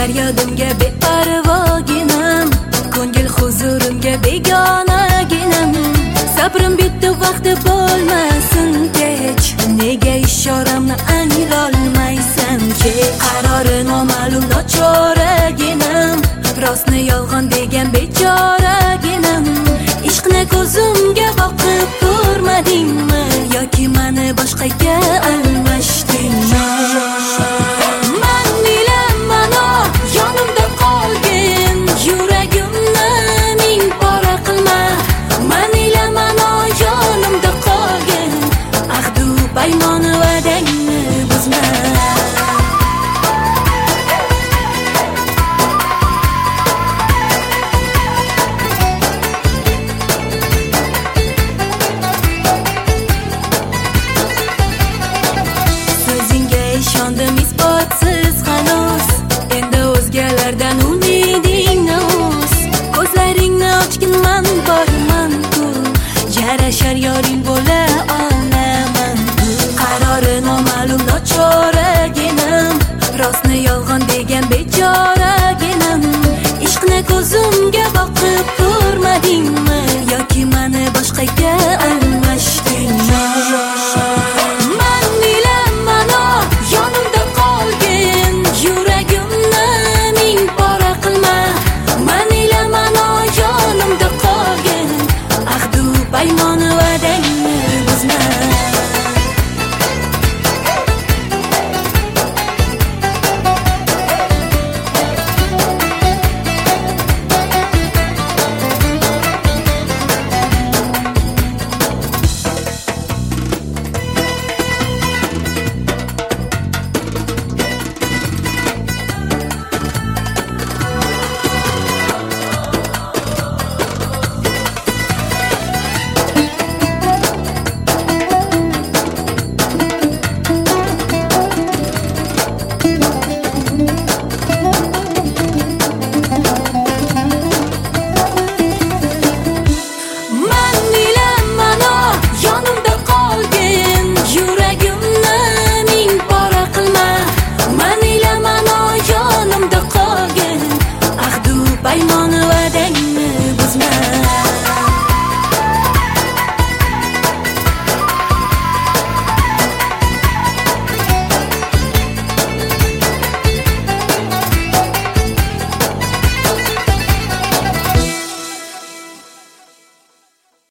Faryodimga beparvoginam, ko'ngil huzurimga begonaginam. Sabrim bitdi, vaqti bo'lmasin kech, nega ishoramni anglolmaysan ki? Qarori noma'lum nochoraginam, rostni yolg'on degan bechoraginam. Ishqni ko'zimga boqib ko'rmadingmi, yoki mani boshqaga almashdingmi? Ishondim isbotsiz hanuz, endi o'zgalardan